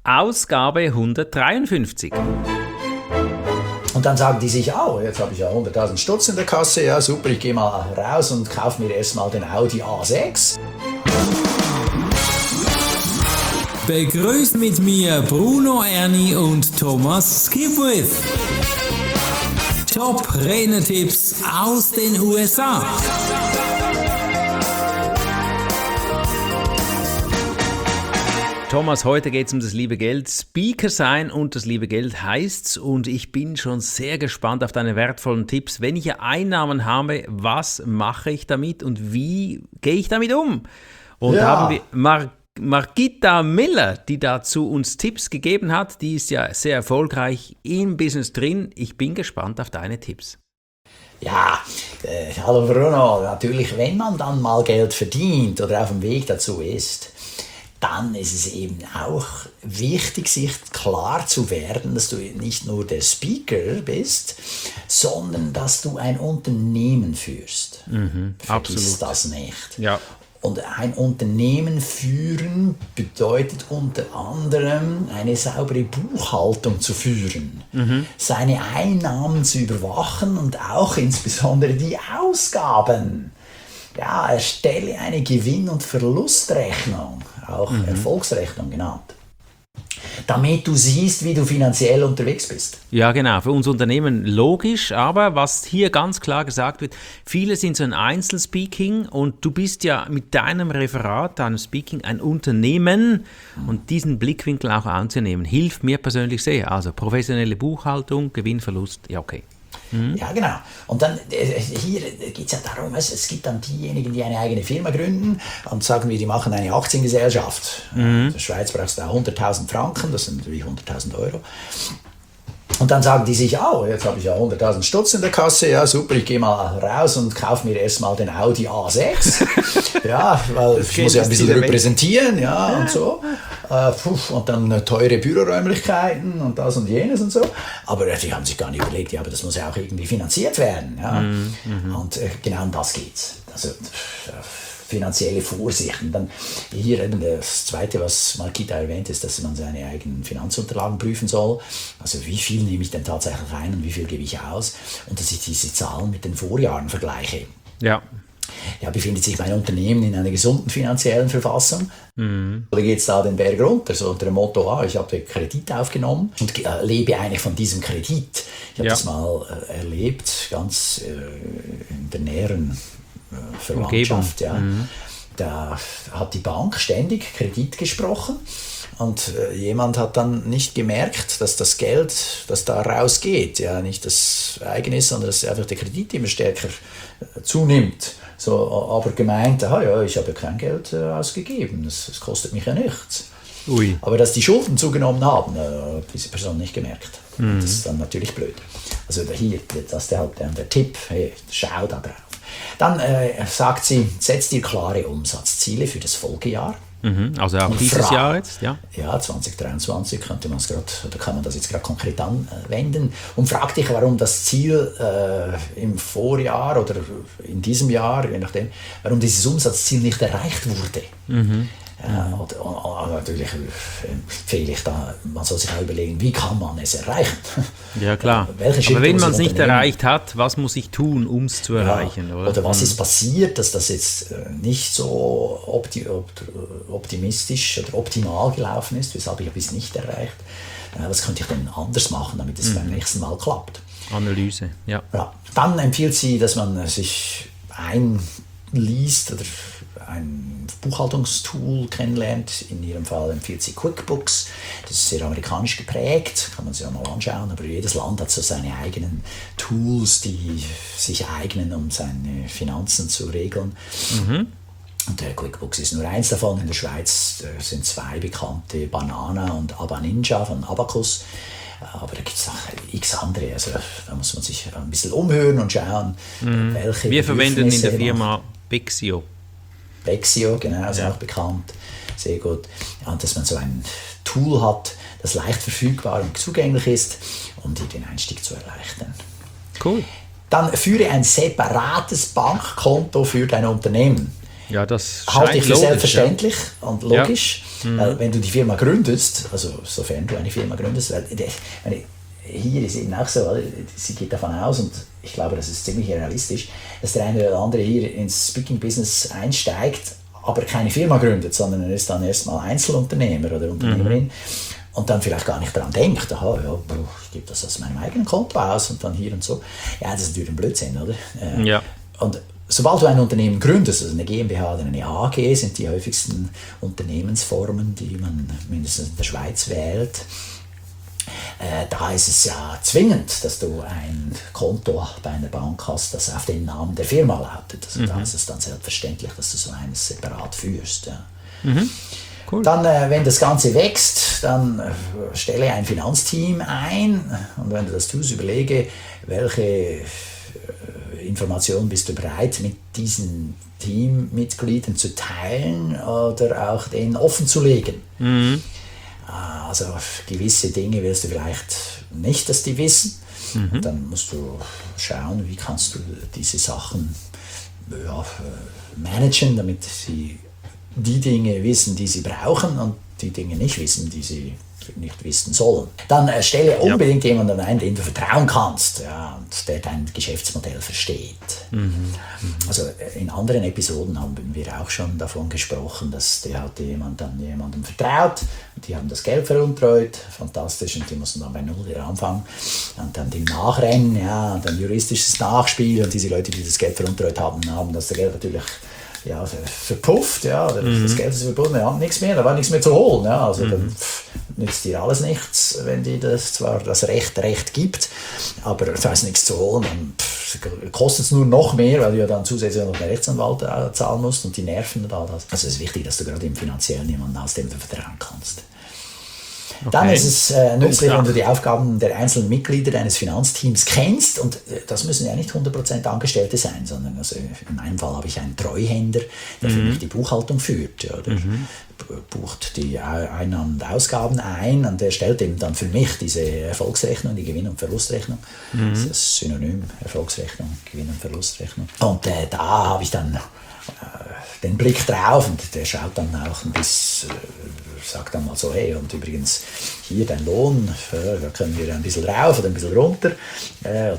Ausgabe 153. Und dann sagen die sich, jetzt habe ich ja 100.000 Stutz in der Kasse, ja super, ich gehe mal raus und kaufe mir erstmal den Audi A6. Begrüßt mit mir Bruno Erni und Thomas Skipwith. Top-Renner-Tipps aus den USA. Thomas, heute geht es um das liebe Geld. Speaker sein und das liebe Geld heißt's. Und ich bin schon sehr gespannt auf deine wertvollen Tipps. Wenn ich ja Einnahmen habe, was mache ich damit und wie gehe ich damit um? Und da haben wir Margita Miller, die dazu uns Tipps gegeben hat. Die ist ja sehr erfolgreich im Business drin. Ich bin gespannt auf deine Tipps. Ja, hallo Bruno. Natürlich, wenn man dann mal Geld verdient oder auf dem Weg dazu ist, dann ist es eben auch wichtig, sich klar zu werden, dass du nicht nur der Speaker bist, sondern dass du ein Unternehmen führst. Vergiss das nicht. Ja. Und ein Unternehmen führen bedeutet unter anderem eine saubere Buchhaltung zu führen, seine Einnahmen zu überwachen und auch insbesondere die Ausgaben. Ja, erstelle eine Gewinn- und Verlustrechnung, auch Erfolgsrechnung genannt, damit du siehst, wie du finanziell unterwegs bist. Ja, genau. Für uns Unternehmen logisch, aber was hier ganz klar gesagt wird, viele sind so ein Einzelspeaking und du bist ja mit deinem Referat, deinem Speaking ein Unternehmen und diesen Blickwinkel auch anzunehmen, hilft mir persönlich sehr. Also professionelle Buchhaltung, Gewinn, Verlust, ja okay. Ja, genau. Und dann, hier geht es ja darum, es gibt dann diejenigen, die eine eigene Firma gründen und sagen wir, die machen eine Aktiengesellschaft. In der Schweiz brauchst du 100.000 Franken, das sind natürlich 100.000 Euro. Und dann sagen die sich, jetzt habe ich ja 100.000 Stutz in der Kasse, ja super, ich gehe mal raus und kaufe mir erstmal den Audi A6. Ja, weil ich muss ja ein bisschen repräsentieren, ja, und so. Und dann teure Büroräumlichkeiten und das und jenes und so. Aber die haben sich gar nicht überlegt, aber das muss ja auch irgendwie finanziert werden. Ja. Und genau um das geht's. Also finanzielle Vorsichten. Dann hier eben das Zweite, was Margita erwähnt, ist, dass man seine eigenen Finanzunterlagen prüfen soll. Also wie viel nehme ich denn tatsächlich rein und wie viel gebe ich aus? Und dass ich diese Zahlen mit den Vorjahren vergleiche. Ja. Ja, befindet sich mein Unternehmen in einer gesunden finanziellen Verfassung? Oder geht es da den Berg runter? So unter dem Motto, ich habe Kredit aufgenommen und lebe eigentlich von diesem Kredit. Ich habe das mal erlebt, ganz in der näheren Verwandtschaft. Ja. Da hat die Bank ständig Kredit gesprochen und jemand hat dann nicht gemerkt, dass das Geld, das da rausgeht, ja nicht das eigene ist, sondern dass einfach der Kredit immer stärker zunimmt. So, aber gemeint, ich habe ja kein Geld ausgegeben, das kostet mich ja nichts. Ui. Aber dass die Schulden zugenommen haben, hat diese Person nicht gemerkt. Das ist dann natürlich blöd. Also hier, das ist halt der Tipp, hey, schau da drauf. Dann sagt sie, setz dir klare Umsatzziele für das Folgejahr. Also auch dieses Jahr jetzt, ja? Ja, 2023 kann man das jetzt gerade konkret anwenden und frag dich, warum das Ziel im Vorjahr oder in diesem Jahr, je nachdem, warum dieses Umsatzziel nicht erreicht wurde. Natürlich empfehle ich da, man soll sich auch überlegen, wie kann man es erreichen? Ja, klar. Aber wenn man es nicht erreicht hat, was muss ich tun, um es zu erreichen? Oder was ist passiert, dass das jetzt nicht so optimistisch oder optimal gelaufen ist, weshalb ich es nicht erreicht? Was könnte ich denn anders machen, damit es beim nächsten Mal klappt? Analyse, ja. Dann empfiehlt sie, dass man sich einliest oder ein Buchhaltungstool kennenlernt. In ihrem Fall empfiehlt sie QuickBooks. Das ist sehr amerikanisch geprägt, kann man sich ja mal anschauen. Aber jedes Land hat so seine eigenen Tools, die sich eignen, um seine Finanzen zu regeln. Und QuickBooks ist nur eins davon. In der Schweiz sind zwei bekannte, Banana und Abaninja von Abacus. Aber da gibt es noch x andere. Also da muss man sich ein bisschen umhören und schauen, welche Wir verwenden in der Firma Bexio. Bexio, genau, ist auch bekannt. Sehr gut. Ja, und dass man so ein Tool hat, das leicht verfügbar und zugänglich ist, um dir den Einstieg zu erleichtern. Cool. Dann führe ein separates Bankkonto für dein Unternehmen. Ja, das halte ich für logisch, selbstverständlich und logisch. Weil wenn du die Firma gründest, also sofern du eine Firma gründest, hier ist eben auch so, oder? Sie geht davon aus, und ich glaube, das ist ziemlich realistisch, dass der eine oder andere hier ins Speaking-Business einsteigt, aber keine Firma gründet, sondern er ist dann erstmal Einzelunternehmer oder Unternehmerin und dann vielleicht gar nicht daran denkt, aha, ja, ich gebe das aus meinem eigenen Konto aus und dann hier und so. Ja, das ist natürlich ein Blödsinn, oder? Ja. Und sobald du ein Unternehmen gründest, also eine GmbH oder eine AG, sind die häufigsten Unternehmensformen, die man mindestens in der Schweiz wählt. Da ist es ja zwingend, dass du ein Konto bei einer Bank hast, das auf den Namen der Firma lautet. Also da ist es dann selbstverständlich, dass du so eines separat führst. Ja. Cool. Dann, wenn das Ganze wächst, dann stelle ein Finanzteam ein. Und wenn du das tust, überlege, welche Informationen bist du bereit, mit diesen Teammitgliedern zu teilen oder auch denen offen zu legen. Also gewisse Dinge willst du vielleicht nicht, dass die wissen. Und dann musst du schauen, wie kannst du diese Sachen managen, damit sie die Dinge wissen, die sie brauchen und die Dinge nicht wissen, die sie nicht wissen sollen. Dann stelle unbedingt jemanden ein, dem du vertrauen kannst, ja, und der dein Geschäftsmodell versteht. Also in anderen Episoden haben wir auch schon davon gesprochen, dass jemandem vertraut und die haben das Geld veruntreut, fantastisch, und die mussten dann bei Null wieder anfangen und dann dem Nachrennen, ja, und dann juristisches Nachspiel, und diese Leute, die das Geld veruntreut haben, haben das Geld natürlich verpufft, ja, das Geld ist verbunden, wir haben nichts mehr, da war nichts mehr zu holen, ja, also dann nützt dir alles nichts, wenn dir das zwar das Recht gibt, aber da ist nichts zu holen, dann kostet es nur noch mehr, weil du ja dann zusätzlich noch einen Rechtsanwalt zahlen musst und die Nerven und all das. Also es ist wichtig, dass du gerade im Finanziellen jemanden hast, dem du vertrauen kannst. Okay. Dann ist es nützlich, wenn du die Aufgaben der einzelnen Mitglieder deines Finanzteams kennst, und das müssen ja nicht 100% Angestellte sein, sondern also in meinem Fall habe ich einen Treuhänder, der für mich die Buchhaltung führt. Ja, der bucht die Einnahmen und Ausgaben ein, und der stellt eben dann für mich diese Erfolgsrechnung, die Gewinn- und Verlustrechnung. Das ist das Synonym, Erfolgsrechnung, Gewinn- und Verlustrechnung. Und da habe ich dann den Blick drauf, und der schaut dann auch ein bisschen, sagt dann mal so, hey, und übrigens hier dein Lohn, da können wir ein bisschen rauf oder ein bisschen runter, oder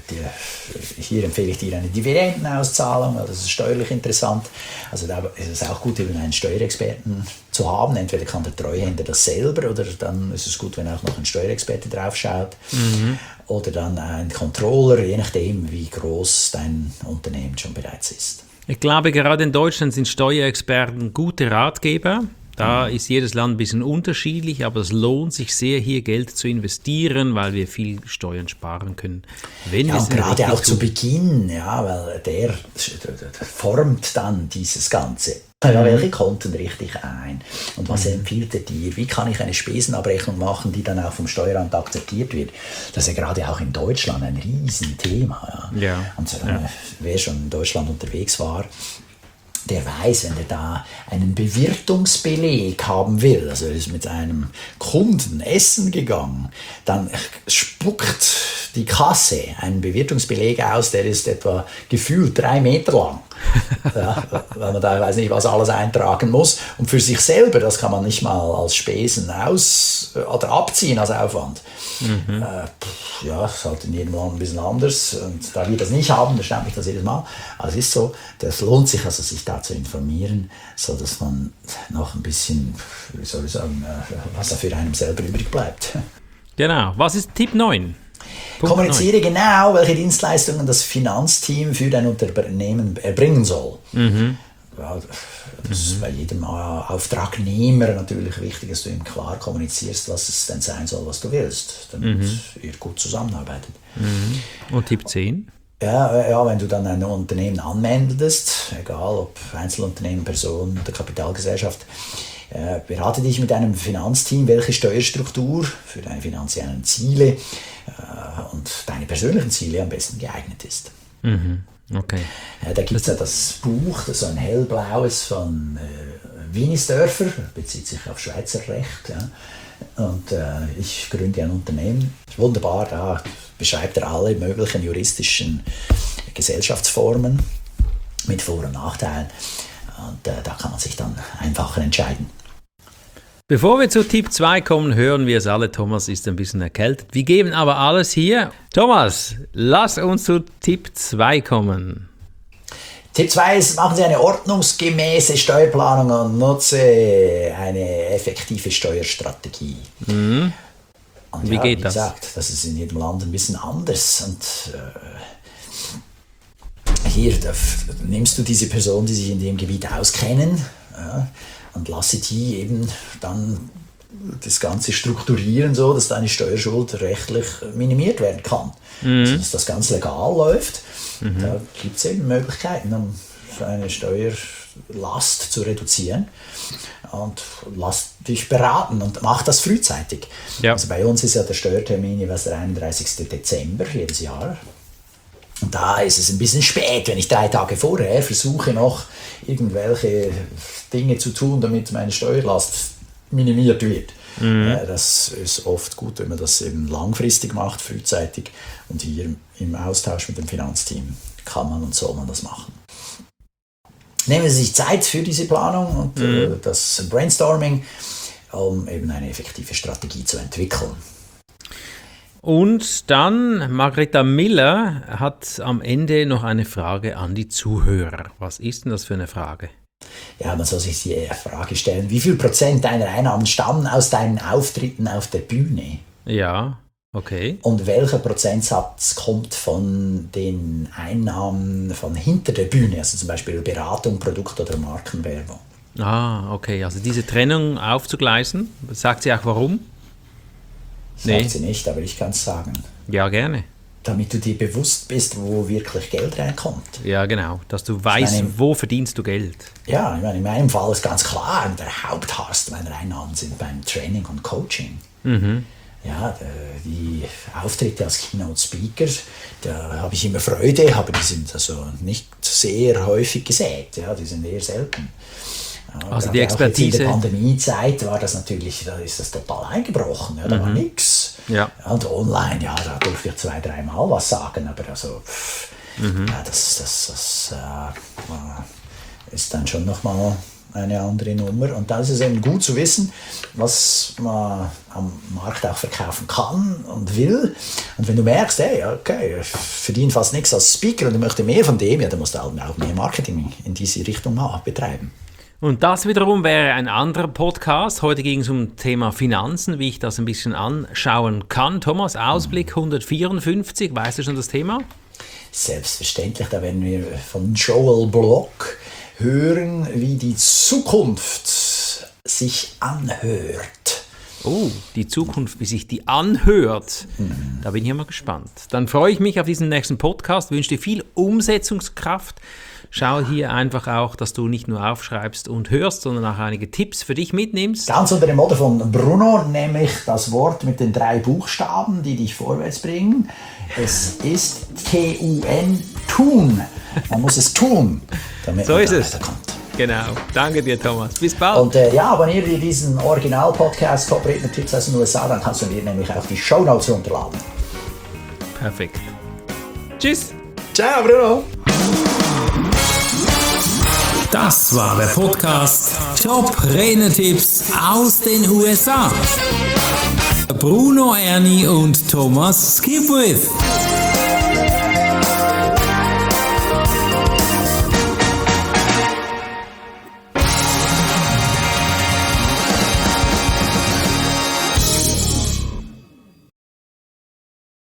hier empfehle ich dir eine Dividendenauszahlung, das ist steuerlich interessant. Also da ist es auch gut, eben einen Steuerexperten zu haben. Entweder kann der Treuhänder das selber, oder dann ist es gut, wenn auch noch ein Steuerexperte drauf schaut, oder dann ein Controller, je nachdem, wie groß dein Unternehmen schon bereits ist. Ich glaube, gerade in Deutschland sind Steuerexperten gute Ratgeber. Da ist jedes Land ein bisschen unterschiedlich, aber es lohnt sich sehr, hier Geld zu investieren, weil wir viel Steuern sparen können. Wenn ja, und gerade auch zu Beginn, ja, weil der formt dann dieses Ganze. Ja, welche Konten richte ich ein? Und was empfiehlt er dir? Wie kann ich eine Spesenabrechnung machen, die dann auch vom Steueramt akzeptiert wird? Das ist ja gerade auch in Deutschland ein Riesenthema. Ja. Ja. Und wer schon in Deutschland unterwegs war, der weiß, wenn er da einen Bewirtungsbeleg haben will, also er ist mit einem Kunden essen gegangen, dann spuckt die Kasse einen Bewirtungsbeleg aus, der ist etwa gefühlt 3 Meter lang. Ja, weil man da weiß nicht, was alles eintragen muss. Und für sich selber, das kann man nicht mal als Spesen oder abziehen als Aufwand. Ja, das ist halt in jedem Land ein bisschen anders. Und da wir das nicht haben, da stammt mich das jedes Mal. Aber es ist so, das lohnt sich also, sich da zu informieren, so dass man noch ein bisschen, wie soll ich sagen, was da für einem selber übrig bleibt. Genau. Was ist Tipp 9? Kommuniziere genau, welche Dienstleistungen das Finanzteam für dein Unternehmen erbringen soll. Ja, das ist bei jedem Auftragnehmer natürlich wichtig, dass du ihm klar kommunizierst, was es denn sein soll, was du willst, damit ihr gut zusammenarbeitet. Und Tipp 10? Ja, wenn du dann ein Unternehmen anmeldest, egal ob Einzelunternehmen, Person oder Kapitalgesellschaft, berate dich mit einem Finanzteam, welche Steuerstruktur für deine finanziellen Ziele und deine persönlichen Ziele am besten geeignet ist. Okay. Da gibt es ja das Buch, das ist so ein hellblaues von Wienisdörfer, bezieht sich auf Schweizer Recht. Ja. Und ich gründe ein Unternehmen. Wunderbar, da beschreibt er alle möglichen juristischen Gesellschaftsformen mit Vor- und Nachteilen. Und da kann man sich dann einfacher entscheiden. Bevor wir zu Tipp 2 kommen, hören wir es alle. Thomas ist ein bisschen erkältet. Wir geben aber alles hier. Thomas, lass uns zu Tipp 2 kommen. Tipp 2 ist, machen Sie eine ordnungsgemäße Steuerplanung und nutze eine effektive Steuerstrategie. Und wie geht wie das? gesagt, das ist in jedem Land ein bisschen anders. Und hier nimmst du diese Personen, die sich in dem Gebiet auskennen, und lasse die eben dann das Ganze strukturieren, so dass deine Steuerschuld rechtlich minimiert werden kann. Also, dass das ganz legal läuft. Da gibt es eben Möglichkeiten, um eine Steuerlast zu reduzieren. Und lass dich beraten und mach das frühzeitig. Ja. Also bei uns ist ja der Steuertermin jeweils der 31. Dezember jedes Jahr. Und da ist es ein bisschen spät, wenn ich 3 Tage vorher versuche, noch irgendwelche Dinge zu tun, damit meine Steuerlast minimiert wird. Das ist oft gut, wenn man das eben langfristig macht, frühzeitig. Und hier im Austausch mit dem Finanzteam kann man und soll man das machen. Nehmen Sie sich Zeit für diese Planung und das Brainstorming, um eben eine effektive Strategie zu entwickeln. Und dann, Margareta Miller hat am Ende noch eine Frage an die Zuhörer. Was ist denn das für eine Frage? Ja, man soll sich die Frage stellen, wie viel Prozent deiner Einnahmen stammen aus deinen Auftritten auf der Bühne? Ja, okay. Und welcher Prozentsatz kommt von den Einnahmen von hinter der Bühne, also zum Beispiel Beratung, Produkt- oder Markenwerbung? Ah, okay, also diese Trennung aufzugleisen. Sagt sie auch warum? Sagt sie nicht, aber ich kann es sagen. Ja, gerne. Damit du dir bewusst bist, wo wirklich Geld reinkommt. Ja, genau. Dass du weißt, wo verdienst du Geld. Ja, ich meine, in meinem Fall ist ganz klar, der Hauptharst meiner Einnahmen sind beim Training und Coaching. Ja, die Auftritte als Keynote-Speaker, da habe ich immer Freude, aber die sind also nicht sehr häufig gesät. Ja, die sind eher selten. Also die Expertise. In der Pandemiezeit war das natürlich, da ist das total eingebrochen, ja, da war nichts. Ja. Und online, ja, da durfte ich 2-3 Mal was sagen, aber also, ja, das ist dann schon nochmal eine andere Nummer. Und da ist es eben gut zu wissen, was man am Markt auch verkaufen kann und will. Und wenn du merkst, hey, okay, ich verdiene fast nichts als Speaker und ich möchte mehr von dem, ja, dann musst du auch mehr Marketing in diese Richtung betreiben. Und das wiederum wäre ein anderer Podcast. Heute ging es um Thema Finanzen, wie ich das ein bisschen anschauen kann. Thomas, Ausblick 154, weißt du schon das Thema? Selbstverständlich, da werden wir von Joel Block hören, wie die Zukunft sich anhört. Oh, die Zukunft, wie sich die anhört. Da bin ich ja mal gespannt. Dann freue ich mich auf diesen nächsten Podcast, wünsche dir viel Umsetzungskraft. Schau hier einfach auch, dass du nicht nur aufschreibst und hörst, sondern auch einige Tipps für dich mitnimmst. Ganz unter dem Motto von Bruno, nämlich das Wort mit den 3 Buchstaben, die dich vorwärts bringen. Es ist T-U-N, tun. Man muss es tun, damit so man ist es. weiterkommt. Genau. Danke dir, Thomas. Bis bald. Und abonniere dir diesen Original-Podcast Corporate Tipps aus den USA, dann kannst du dir nämlich auch die Shownotes runterladen. Perfekt. Tschüss. Ciao, Bruno. Das war der Podcast Top Renetipps aus den USA. Bruno Erni und Thomas Skipwith.